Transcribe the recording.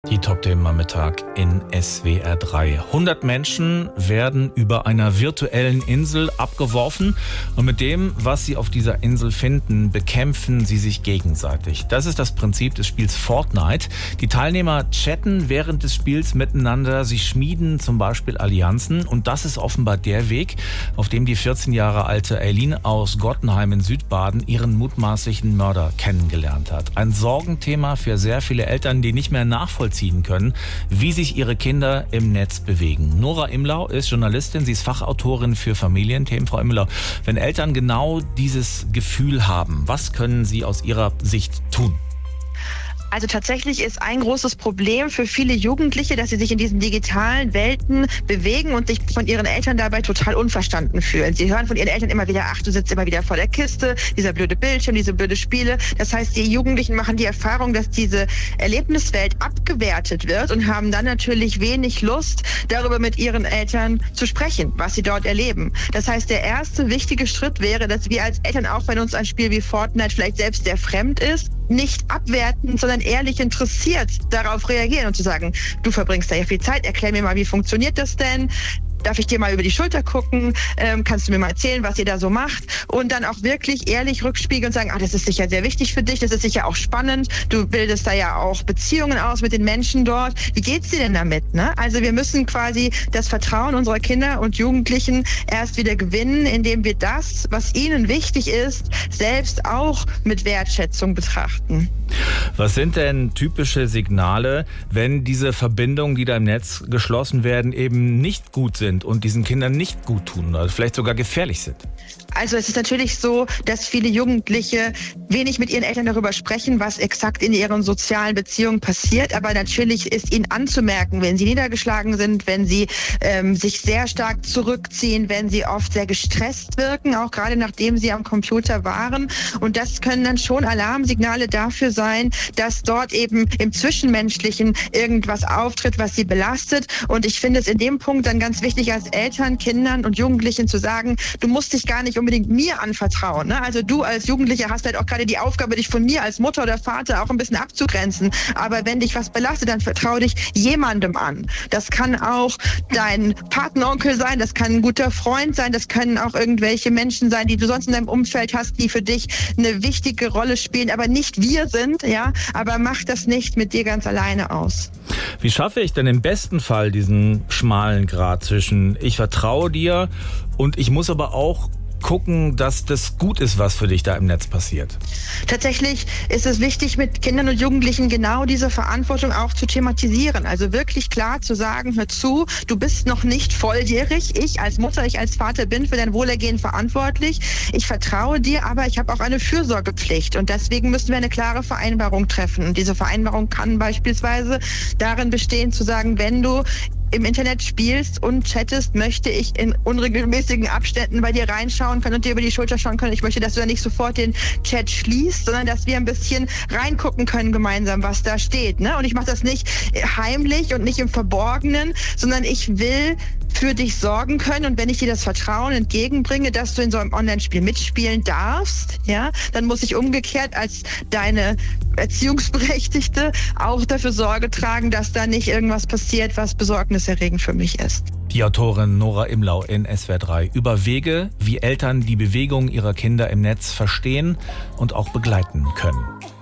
Die Top-Themen am Mittag in SWR 3. 100 Menschen werden über einer virtuellen Insel abgeworfen und mit dem, was sie auf dieser Insel finden, bekämpfen sie sich gegenseitig. Das ist das Prinzip des Spiels Fortnite. Die Teilnehmer chatten während des Spiels miteinander, sie schmieden zum Beispiel Allianzen und das ist offenbar der Weg, auf dem die 14 Jahre alte Eileen aus Gottenheim in Südbaden ihren mutmaßlichen Mörder kennengelernt hat. Ein Sorgenthema für sehr viele Eltern, die nicht mehr nachvollziehen können, wie sich ihre Kinder im Netz bewegen. Nora Imlau ist Journalistin, sie ist Fachautorin für Familienthemen. Frau Imlau, wenn Eltern genau dieses Gefühl haben, was können sie aus ihrer Sicht tun? Also tatsächlich ist ein großes Problem für viele Jugendliche, dass sie sich in diesen digitalen Welten bewegen und sich von ihren Eltern dabei total unverstanden fühlen. Sie hören von ihren Eltern immer wieder, ach, du sitzt immer wieder vor der Kiste, dieser blöde Bildschirm, diese blöde Spiele. Das heißt, die Jugendlichen machen die Erfahrung, dass diese Erlebniswelt abgewertet wird und haben dann natürlich wenig Lust, darüber mit ihren Eltern zu sprechen, was sie dort erleben. Das heißt, der erste wichtige Schritt wäre, dass wir als Eltern, auch wenn uns ein Spiel wie Fortnite vielleicht selbst sehr fremd ist, nicht abwerten, sondern ehrlich interessiert darauf reagieren und zu sagen, du verbringst da ja viel Zeit, erklär mir mal, wie funktioniert das denn? Darf ich dir mal über die Schulter gucken? Kannst du mir mal erzählen, was ihr da so macht? Und dann auch wirklich ehrlich rückspiegeln und sagen, das ist sicher sehr wichtig für dich, das ist sicher auch spannend. Du bildest da ja auch Beziehungen aus mit den Menschen dort. Wie geht's dir denn damit? Ne? Also wir müssen quasi das Vertrauen unserer Kinder und Jugendlichen erst wieder gewinnen, indem wir das, was ihnen wichtig ist, selbst auch mit Wertschätzung betrachten. Was sind denn typische Signale, wenn diese Verbindungen, die da im Netz geschlossen werden, eben nicht gut sind und diesen Kindern nicht gut tun oder vielleicht sogar gefährlich sind? Also es ist natürlich so, dass viele Jugendliche wenig mit ihren Eltern darüber sprechen, was exakt in ihren sozialen Beziehungen passiert. Aber natürlich ist ihnen anzumerken, wenn sie niedergeschlagen sind, wenn sie sich sehr stark zurückziehen, wenn sie oft sehr gestresst wirken, auch gerade nachdem sie am Computer waren. Und das können dann schon Alarmsignale dafür sein, dass dort eben im Zwischenmenschlichen irgendwas auftritt, was sie belastet. Und ich finde es in dem Punkt dann ganz wichtig, als Eltern, Kindern und Jugendlichen zu sagen, du musst dich gar nicht unbedingt mir anvertrauen. Ne? Also du als Jugendlicher hast halt auch gerade die Aufgabe, dich von mir als Mutter oder Vater auch ein bisschen abzugrenzen. Aber wenn dich was belastet, dann vertraue dich jemandem an. Das kann auch dein Patenonkel sein, das kann ein guter Freund sein, das können auch irgendwelche Menschen sein, die du sonst in deinem Umfeld hast, die für dich eine wichtige Rolle spielen, aber nicht wir sind, ja. Aber mach das nicht mit dir ganz alleine aus. Wie schaffe ich denn im besten Fall diesen schmalen Grat zwischen ich vertraue dir und ich muss aber auch gucken, dass das gut ist, was für dich da im Netz passiert? Tatsächlich ist es wichtig, mit Kindern und Jugendlichen genau diese Verantwortung auch zu thematisieren. Also wirklich klar zu sagen, hör zu, du bist noch nicht volljährig. Ich als Mutter, ich als Vater bin für dein Wohlergehen verantwortlich. Ich vertraue dir, aber ich habe auch eine Fürsorgepflicht. Und deswegen müssen wir eine klare Vereinbarung treffen. Und diese Vereinbarung kann beispielsweise darin bestehen, zu sagen, wenn du im Internet spielst und chattest, möchte ich in unregelmäßigen Abständen bei dir reinschauen können und dir über die Schulter schauen können. Ich möchte, dass du da nicht sofort den Chat schließt, sondern dass wir ein bisschen reingucken können gemeinsam, was da steht. Ne? Und ich mache das nicht heimlich und nicht im Verborgenen, sondern ich will für dich sorgen können. Und wenn ich dir das Vertrauen entgegenbringe, dass du in so einem Online-Spiel mitspielen darfst, ja, dann muss ich umgekehrt als deine Erziehungsberechtigte auch dafür Sorge tragen, dass da nicht irgendwas passiert, was besorgniserregend für mich ist. Die Autorin Nora Imlau in SWR 3 über Wege, wie Eltern die Bewegung ihrer Kinder im Netz verstehen und auch begleiten können.